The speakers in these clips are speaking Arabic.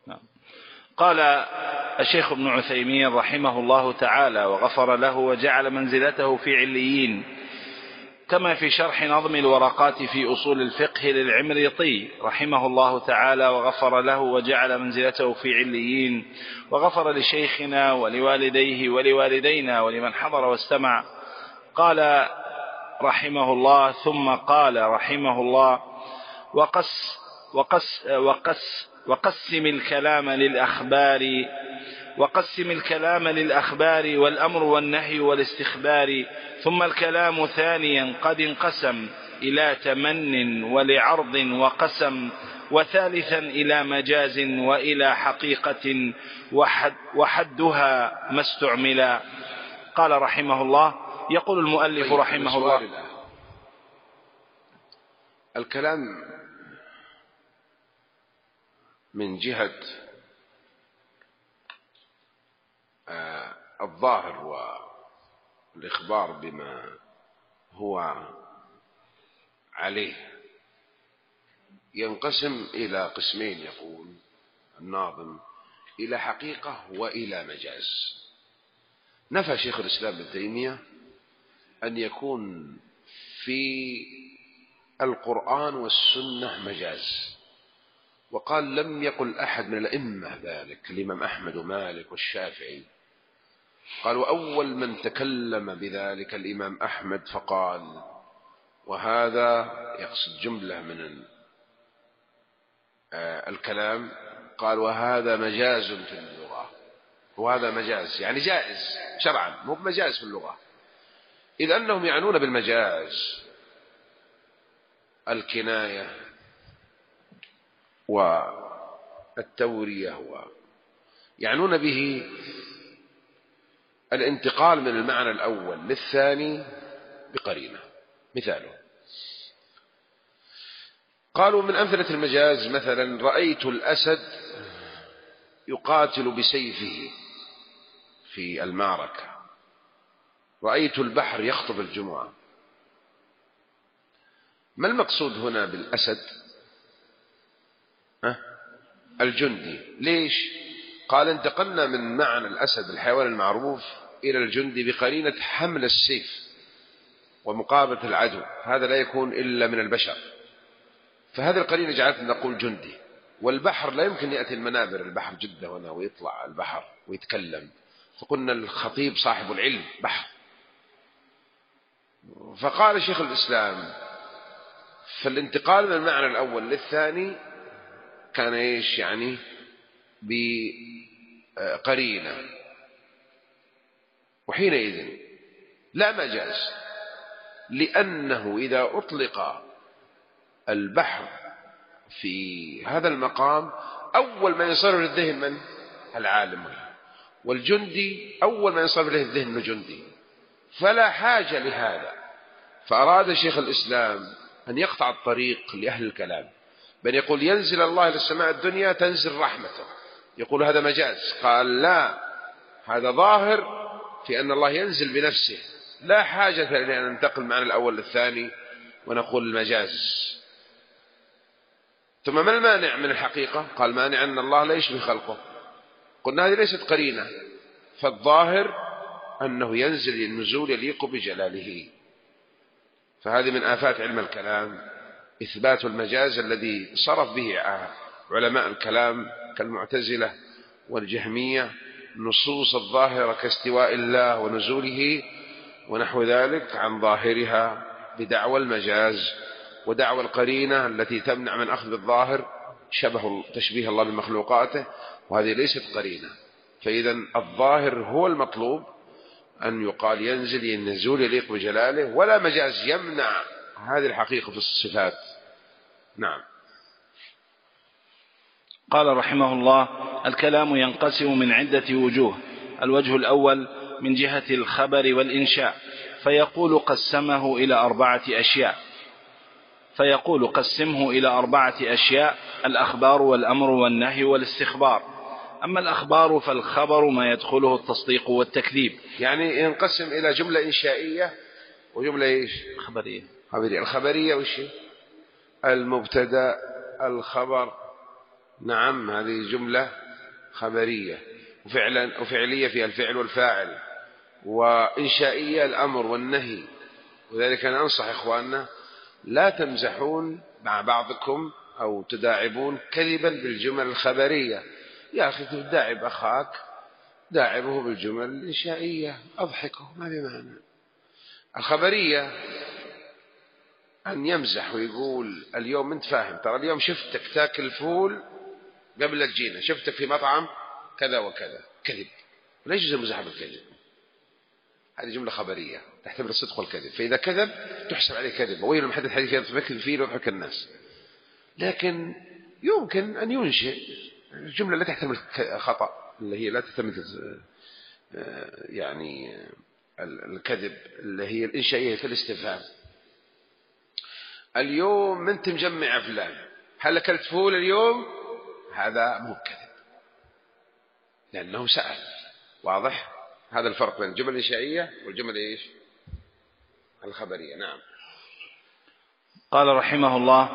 نعم. قال الشيخ ابن عثيمين رحمه الله تعالى وغفر له وجعل منزلته في عليين، كما في شرح نظم الورقات في أصول الفقه للعمريطي رحمه الله تعالى وغفر له وجعل منزلته في عليين، وغفر لشيخنا ولوالديه ولوالدينا ولمن حضر واستمع. قال رحمه الله: ثم قال رحمه الله: وقسم الكلام للأخبار والأمر والنهي والاستخبار، ثم الكلام ثانيا قد انقسم إلى تمن ولعرض وقسم، وثالثا إلى مجاز وإلى حقيقة وحدها ما استعملا. قال رحمه الله: يقول المؤلف رحمه الله: الكلام من جهة الظاهر والإخبار بما هو عليه ينقسم إلى قسمين، يقول الناظم: إلى حقيقة وإلى مجاز. نفى شيخ الإسلام ابن تيمية أن يكون في القرآن والسنة مجاز، وقال: لم يقل أحد من الأئمة ذلك، الإمام أحمد ومالك والشافعي. قالوا: أول من تكلم بذلك الإمام أحمد فقال، وهذا يقصد جملة من الكلام، قال: وهذا مجاز في اللغة. وهذا مجاز يعني جائز شرعا، مو بمجاز في اللغة، إذ أنهم يعنون بالمجاز الكناية والتورية، يعنون به الانتقال من المعنى الأول للثاني بقرينة. مثاله: قالوا من أمثلة المجاز مثلا: رأيت الأسد يقاتل بسيفه في المعركة، رأيت البحر يخطب الجمعة. ما المقصود هنا بالأسد؟ الجندي. ليش؟ قال: انتقلنا من معنى الأسد الحيوان المعروف إلى الجندي بقرينة حمل السيف ومقابلة العدو، هذا لا يكون إلا من البشر، فهذه القرينة جعلتنا نقول جندي. والبحر لا يمكن يأتي المنابر، البحر جدة هنا ويطلع البحر ويتكلم، فقلنا الخطيب صاحب العلم بحر. فقال شيخ الإسلام: فالانتقال من المعنى الأول للثاني كان إيش يعني؟ بقرينة، وحينئذ لا مجاز، لأنه إذا أطلق البحر في هذا المقام أول ما ينصرف للذهن من؟ العالم. والجندي أول ما ينصرف له الذهن أنه جندي، فلا حاجة لهذا. فأراد شيخ الإسلام أن يقطع الطريق لأهل الكلام، بأن يقول: ينزل الله إلى السماء الدنيا تنزل رحمته، يقول هذا مجاز. قال: لا، هذا ظاهر في أن الله ينزل بنفسه، لا حاجة لأن ننتقل معنا الأول للثاني ونقول المجاز. ثم ما المانع من الحقيقة؟ قال: مانع أن الله لا يشبه خلقه. قلنا هذه ليست قرينة، فالظاهر أنه ينزل النزول يليق بجلاله. فهذه من آفات علم الكلام، إثبات المجاز الذي صرف به علماء الكلام كالمعتزلة والجهمية نصوص الظاهرة كاستواء الله ونزوله ونحو ذلك عن ظاهرها بدعوى المجاز ودعوى القرينة التي تمنع من أخذ الظاهر تشبيه الله بمخلوقاته، وهذه ليست قرينة. فإذا الظاهر هو المطلوب، أن يقال ينزل النزول يليق بجلاله، ولا مجاز يمنع هذه الحقيقة في الصفات. نعم. قال رحمه الله: الكلام ينقسم من عدة وجوه. الوجه الأول من جهة الخبر والإنشاء، فيقول قسمه إلى 4 أشياء، فيقول قسمه إلى 4 أشياء: الأخبار والأمر والنهي والاستخبار. أما الأخبار فالخبر ما يدخله التصديق والتكذيب. يعني ينقسم إلى جملة إنشائية وجملة إيش؟ خبرية. الخبرية وش؟ المبتدأ، الخبر، نعم، هذه جملة خبرية، وفعلية فيها الفعل والفاعل، وإنشائية الأمر والنهي. وذلك أنا أنصح إخواننا لا تمزحون مع بعضكم أو تداعبون كذبا بالجمل الخبرية. يا أخي تداعب أخاك داعبه بالجمل الإنشائية، أضحكه، ما بمعنى. الخبرية أن يمزح ويقول اليوم أنت فاهم، ترى اليوم شفتك تاكل فول قبل لا تجينا، شفتك في مطعم كذا وكذا. كذب، لا يجوز المزح بالكذب. هذه جملة خبرية تحتمل الصدق والكذب، فإذا كذب تحسب عليه كذب، ويل المحدث حديث يذكر فيه ويضحك الناس. لكن يمكن أن ينشئ الجملة لا تحتمل خطأ، اللي هي لا تحتمل يعني الكذب، اللي هي الإنشائية في الاستفهام. اليوم أنت مجمع فلان، هل أكلت فول اليوم؟ هذا مو كذب لأنه سأل. واضح؟ هذا الفرق بين الجمل الإنشائية والجمل إيش؟ الخبرية. نعم. قال رحمه الله: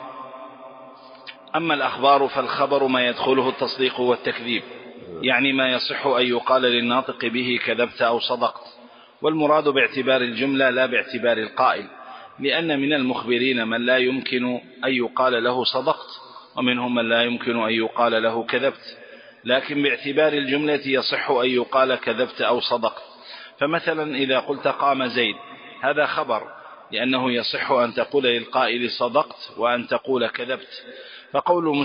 أما الأخبار فالخبر ما يدخله التصديق والتكذيب، يعني ما يصح أن يقال للناطق به كذبت أو صدقت، والمراد باعتبار الجملة لا باعتبار القائل، لأن من المخبرين من لا يمكن أن يقال له صدقت، ومنهم من لا يمكن أن يقال له كذبت، لكن باعتبار الجملة يصح أن يقال كذبت أو صدقت. فمثلا إذا قلت قام زيد، هذا خبر، لأنه يصح أن تقول للقائل صدقت وأن تقول كذبت. فقول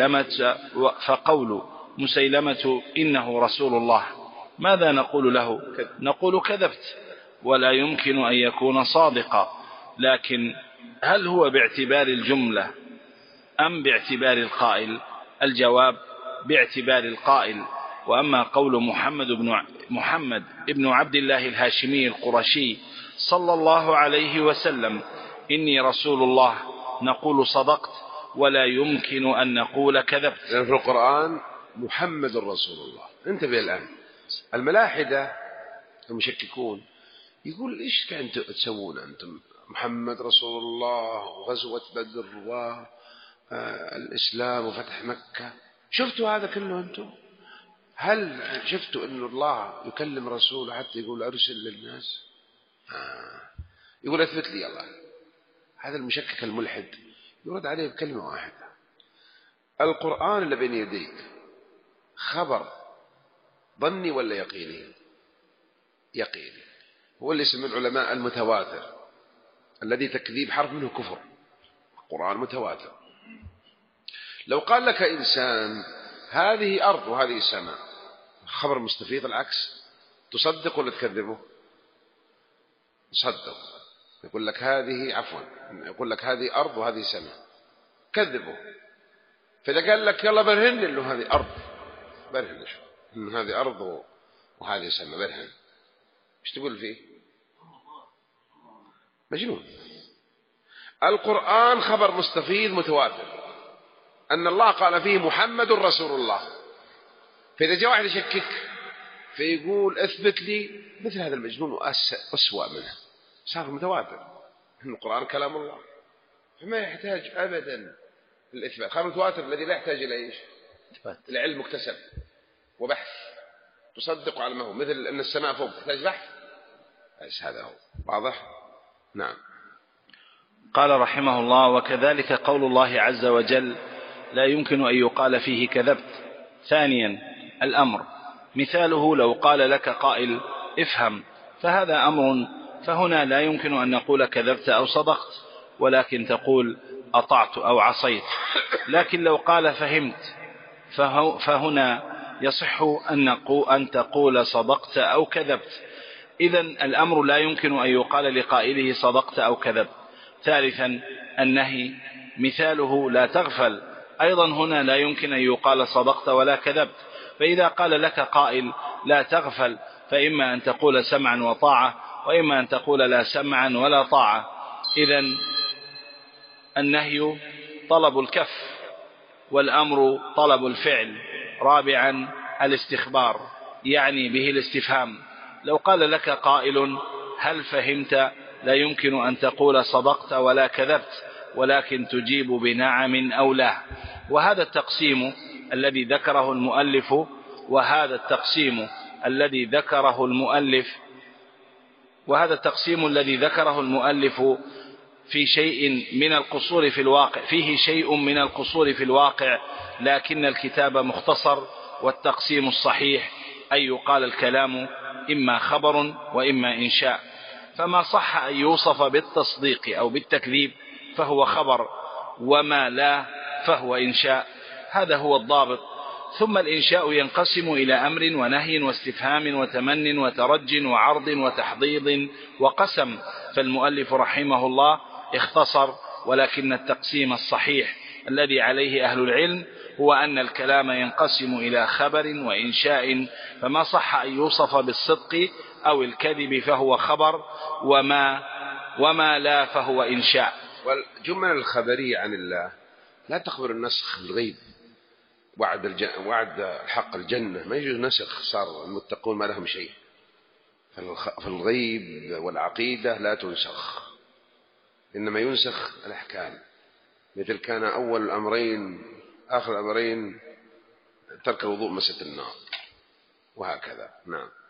مسيلمة إنه رسول الله، ماذا نقول له؟ نقول كذبت، ولا يمكن أن يكون صادقا. لكن هل هو باعتبار الجملة أم باعتبار القائل؟ الجواب باعتبار القائل. وأما قول محمد ابن عبد الله الهاشمي القرشي صلى الله عليه وسلم إني رسول الله، نقول صدقت، ولا يمكن أن نقول كذبت. لأن في القرآن محمد رسول الله. انتبه الآن، الملاحدة المشككون يقول إيش كنتم تسوون أنتم؟ محمد رسول الله وغزوة بدر والإسلام وفتح مكة، شفتوا هذا كله أنتم؟ هل شفتوا أن الله يكلم رسوله حتى يقول أرسل للناس؟ يقول أثبت لي الله. هذا المشكك الملحد يرد عليه بكلمة واحدة: القرآن اللي بين يديك خبر ظني ولا يقيني؟ يقيني. هو اللي يسمى العلماء المتواتر، الذي تكذيب حرف منه كفر. القرآن متواتر. لو قال لك إنسان هذه أرض وهذه سماء، خبر مستفيض العكس، تصدق ولا تكذبه؟ تصدق. يقول لك يقول لك هذه أرض وهذه سماء، كذبه. فإذا قال لك يلا برهن له هذه أرض، برهن إن هذه أرض وهذه سماء، برهن. ايش تقول فيه؟ مجنون. القرآن خبر مستفيض متواتر أن الله قال فيه محمد رسول الله. فإذا جاء واحد يشكك فيقول اثبت لي، مثل هذا المجنون أسوأ منه، صار متواتر إن القرآن كلام الله، فما يحتاج أبدا الإثبات. خبر متواتر الذي لا يحتاج إلى إيش؟ العلم مكتسب وبحث، تصدق على ما هو، مثل أن السماء فوق تحتاج بحث، بس هذا هو. واضح؟ نعم. قال رحمه الله: وكذلك قول الله عز وجل لا يمكن أن يقال فيه كذبت. ثانيا الأمر، مثاله لو قال لك قائل افهم، فهذا أمر، فهنا لا يمكن أن نقول كذبت أو صدقت، ولكن تقول أطعت أو عصيت. لكن لو قال فهمت، فهنا يصح أن تقول صدقت أو كذبت. إذن الأمر لا يمكن أن يقال لقائله صدقت أو كذبت. ثالثا النهي، مثاله لا تغفل، أيضا هنا لا يمكن أن يقال صدقت ولا كذبت. فإذا قال لك قائل لا تغفل، فإما أن تقول سمعا وطاعة، وإما أن تقول لا سمعا ولا طاعة. إذن النهي طلب الكف، والأمر طلب الفعل. رابعا الاستخبار، يعني به الاستفهام. لو قال لك قائل هل فهمت، لا يمكن أن تقول صدقت ولا كذبت، ولكن تجيب بنعم أو لا. وهذا التقسيم الذي ذكره المؤلف وهذا التقسيم الذي ذكره المؤلف في شيء من القصور في الواقع، فيه شيء من القصور في الواقع، لكن الكتاب مختصر. والتقسيم الصحيح أن يقال الكلام إما خبر وإما إنشاء، فما صح أن يوصف بالتصديق أو بالتكذيب فهو خبر، وما لا فهو إنشاء. هذا هو الضابط. ثم الإنشاء ينقسم إلى أمر ونهي واستفهام وتمن وترج وعرض وتحضيض وقسم. فالمؤلف رحمه الله اختصر، ولكن التقسيم الصحيح الذي عليه أهل العلم هو أن الكلام ينقسم إلى خبر وإنشاء، فما صح أن يوصف بالصدق أو الكذب فهو خبر، وما لا فهو إنشاء. والجمل الخبرية عن الله لا تخبر النسخ بالغيب. وعد الحق الجنة ما يجوز نسخ، صار المتقون ما لهم شيء. فالغيب والعقيدة لا تنسخ، إنما ينسخ الأحكام. مثل كان أول الأمرين آخر الأمرين ترك الوضوء مسة النار، وهكذا. نعم.